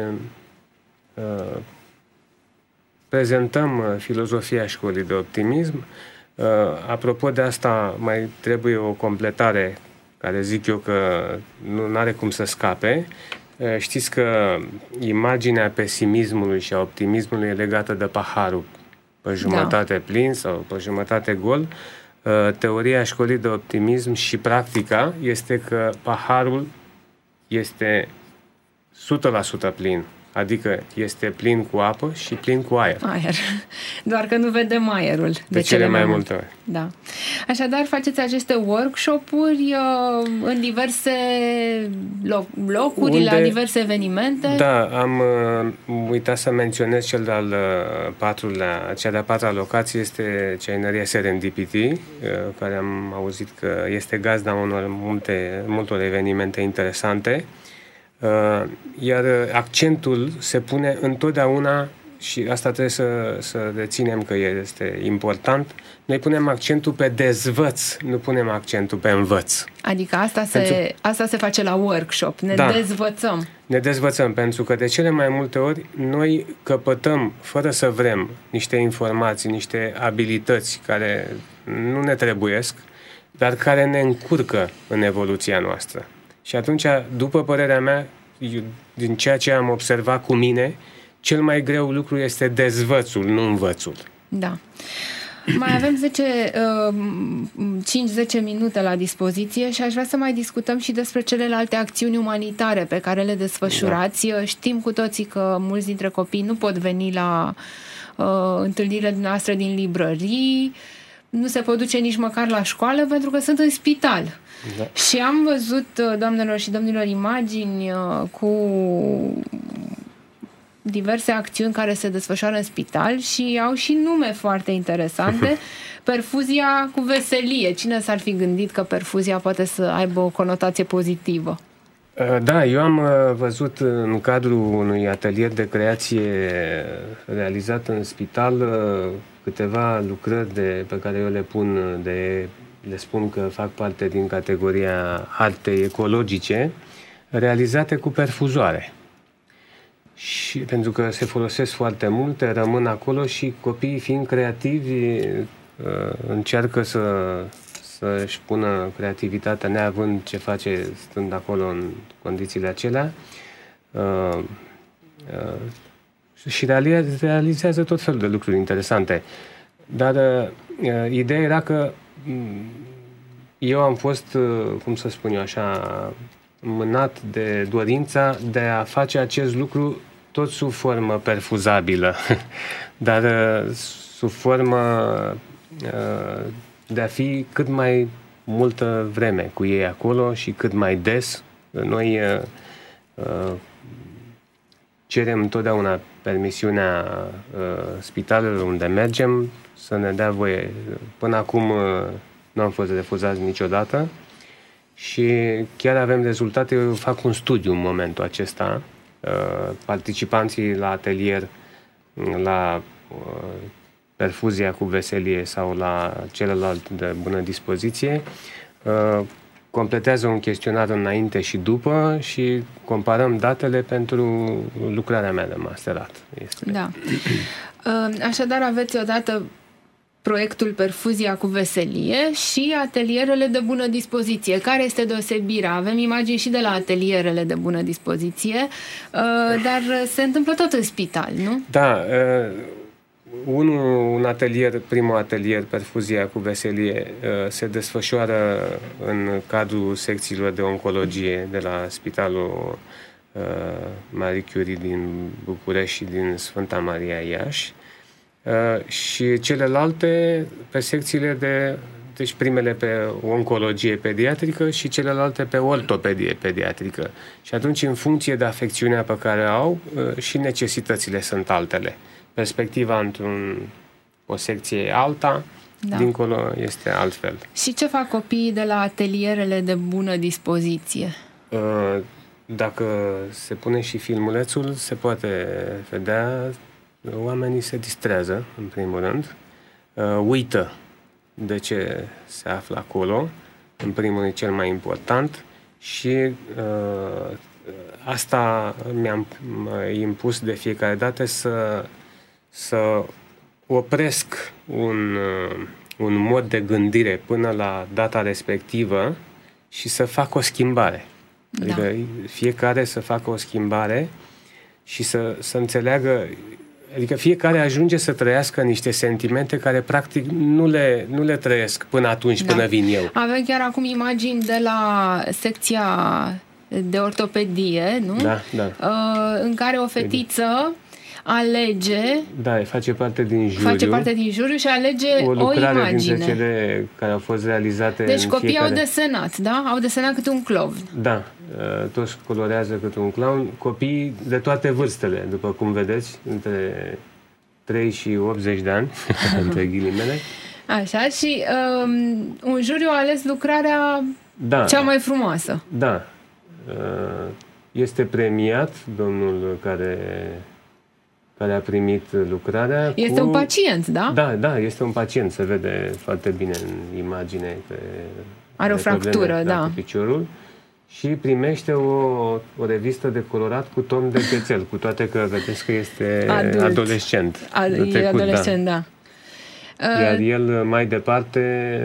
prezentăm filozofia școlii de optimism. Apropo de asta, mai trebuie o completare care zic eu că nu are cum să scape. Știți că imaginea pesimismului și a optimismului e legată de paharul pe jumătate da. plin sau pe jumătate gol. Teoria școlii de optimism și practica este că paharul este o sută la sută plin. Adică este plin cu apă și plin cu aer. Aer. Doar că nu vedem aerul. De, de cele mai multe ori. Da. Așadar, faceți aceste workshop-uri uh, în diverse loc- locuri, Unde... la diverse evenimente? Da, am uh, uitat să menționez cel de-al uh, patrulea, cea de-a patra locație este Ceaineria Serendipity, uh, care am auzit că este gazda unor multe, multor evenimente interesante. Uh, iar accentul se pune întotdeauna, și asta trebuie să, să reținem că este important, noi punem accentul pe dezvăț, nu punem accentul pe învăț. Adică asta se, pentru... asta se face la workshop, ne da, dezvățăm. Ne dezvățăm, pentru că de cele mai multe ori noi căpătăm, fără să vrem, niște informații, niște abilități care nu ne trebuiesc, dar care ne încurcă în evoluția noastră. Și atunci, după părerea mea, eu, din ceea ce am observat cu mine, cel mai greu lucru este dezvățul, nu învățul. Da. Mai avem zece, cinci zece minute la dispoziție și aș vrea să mai discutăm și despre celelalte acțiuni umanitare pe care le desfășurați. Da. Știm cu toții că mulți dintre copii nu pot veni la uh, întâlnirile noastre din librării, nu se pot duce nici măcar la școală pentru că sunt în spital. Da. Și am văzut, doamnelor și domnilor, imagini cu diverse acțiuni care se desfășoară în spital și au și nume foarte interesante. Perfuzia cu veselie. Cine s-ar fi gândit că perfuzia poate să aibă o conotație pozitivă? Da, eu am văzut în cadrul unui atelier de creație realizat în spital câteva lucrări de, pe care eu le pun, de, le spun că fac parte din categoria artei ecologice, realizate cu perfuzoare. Și pentru că se folosesc foarte multe, rămân acolo și copiii, fiind creativi, încearcă să, să-și pună creativitatea neavând ce face stând acolo în condițiile acelea. uh, uh, și realizează tot felul de lucruri interesante. Dar uh, ideea era că eu am fost, uh, cum să spun eu așa, mânat de dorința de a face acest lucru tot sub formă perfuzabilă, dar uh, sub formă uh, de a fi cât mai multă vreme cu ei acolo și cât mai des. Noi uh, uh, cerem întotdeauna permisiunea uh, spitalelor unde mergem să ne dea voie. Până acum uh, nu am fost refuzați niciodată și chiar avem rezultate. Eu fac un studiu în momentul acesta. Uh, participanții la atelier, la uh, perfuzia cu veselie sau la celălalt de bună dispoziție, uh, completează un chestionar înainte și după și comparăm datele pentru lucrarea mea de masterat. Este. Da. Așadar, aveți odată proiectul Perfuzia cu veselie și atelierele de bună dispoziție. Care este deosebirea? Avem imagini și de la atelierele de bună dispoziție, dar se întâmplă tot în spital, nu? Da. Unul, un atelier, primul atelier, Perfuzia cu veselie, se desfășoară în cadrul secțiilor de oncologie de la Spitalul Marie Curie din București și din Sfânta Maria Iași, și celelalte pe secțiile de, deci primele pe oncologie pediatrică și celelalte pe ortopedie pediatrică. Și atunci, în funcție de afecțiunea pe care au, și necesitățile sunt altele. Perspectiva într-un o secție alta, da. Dincolo este altfel. Și ce fac copiii de la atelierele de bună dispoziție? Dacă se pune și filmulețul, se poate vedea, oamenii se distrează, în primul rând, uită de ce se află acolo, în primul rând cel mai important, și asta mi-am impus de fiecare dată să să opresc un, un mod de gândire până la data respectivă și să fac o schimbare. Da. Adică fiecare să facă o schimbare și să, să înțeleagă, adică fiecare ajunge să trăiască niște sentimente care practic nu le, nu le trăiesc până atunci, da. Până vin eu. Avem chiar acum imagini de la secția de ortopedie, nu? Da, da. În care o fetiță alege, da, face parte din juriu, face parte din juriu și alege o lucrare o imagine dintre cele care au fost realizate. Deci în copiii fiecare... au desenat, da? Au desenat câte un clown. Da, toți colorează câte un clown. Copiii de toate vârstele, după cum vedeți, între trei și optzeci de ani, între ghilimele. Așa, și um, un juriu a ales lucrarea, da, cea mai frumoasă. Da. Este premiat domnul care... care a primit lucrarea. Este cu... un pacient, da? Da, da, este un pacient, se vede foarte bine în imagine. Pe, are o fractură, probleme, da. Cu piciorul și primește o, o revistă de colorat cu ton de cățel, cu toate că vedeți că este adult. Adolescent. Ad, trecut, e adolescent, da. da. Iar el mai departe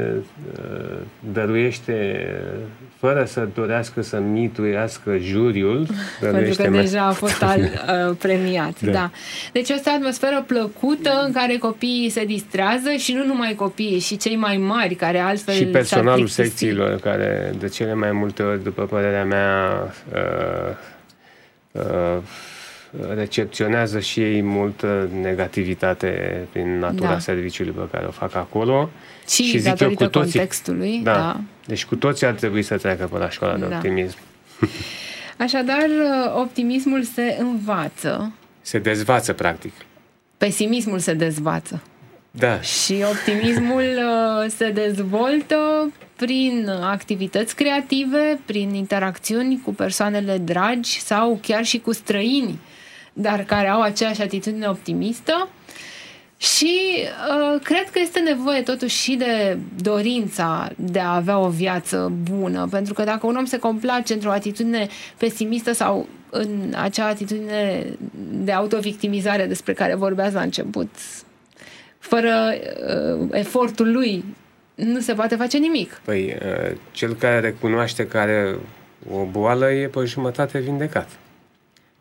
dăruiește, fără să dorească să mituiască juriul, pentru că mai... deja a fost al, uh, premiat. Da. Da. Deci este o atmosferă plăcută în care copiii se distrează și nu numai copiii, și cei mai mari care altfel și personalul secțiilor, care de cele mai multe ori, după părerea mea, uh, uh, recepționează și ei multă negativitate prin natura, da, serviciului pe care o fac acolo. Și, și zic eu, cu toții, contextului. Da, da. Deci cu toții ar trebui să treacă pe la școala, da, de optimism. Așadar, optimismul se învață. Se dezvață, practic. Pesimismul se dezvață. Da. Și optimismul se dezvoltă prin activități creative, prin interacțiuni cu persoanele dragi sau chiar și cu străini, dar care au aceeași atitudine optimistă. Și uh, cred că este nevoie totuși și de dorința de a avea o viață bună, pentru că dacă un om se complace într-o atitudine pesimistă sau în acea atitudine de autovictimizare despre care vorbeați la început, fără uh, efortul lui, nu se poate face nimic. Păi, uh, cel care recunoaște că are o boală e pe jumătate vindecat.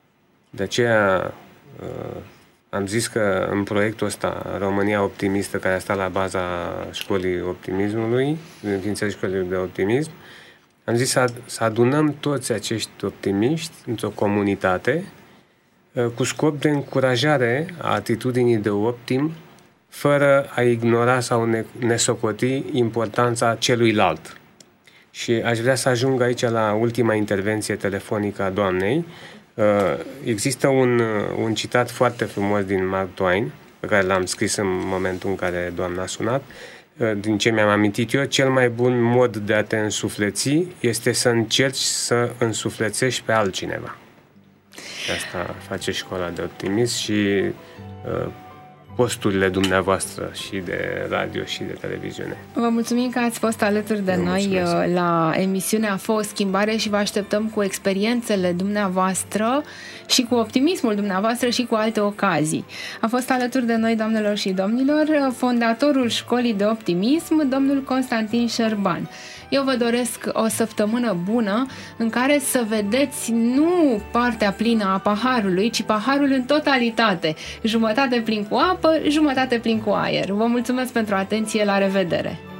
De aceea am zis că în proiectul ăsta, România Optimistă, care a stat la baza școlii optimismului, înființării școlii de optimism, am zis să, să adunăm toți acești optimiști într-o comunitate cu scop de încurajare a atitudinii de optim, fără a ignora sau ne, nesocoti importanța celuilalt. Și aș vrea să ajung aici la ultima intervenție telefonică a doamnei. Există un, un citat foarte frumos din Mark Twain, pe care l-am scris în momentul în care doamna a sunat. Din ce mi-am amintit eu, cel mai bun mod de a te însufleți este să încerci să însuflețești pe altcineva. Asta face școala de optimism și uh, posturile dumneavoastră și de radio și de televiziune. Vă mulțumim că ați fost alături de Vă noi mulțumesc. La emisiunea Fă o schimbare și vă așteptăm cu experiențele dumneavoastră și cu optimismul dumneavoastră și cu alte ocazii. A fost alături de noi, doamnelor și domnilor, fondatorul Școlii de Optimism, domnul Constantin Șerban. Eu vă doresc o săptămână bună în care să vedeți nu partea plină a paharului, ci paharul în totalitate. Jumătate plin cu apă, jumătate plin cu aer. Vă mulțumesc pentru atenție, la revedere!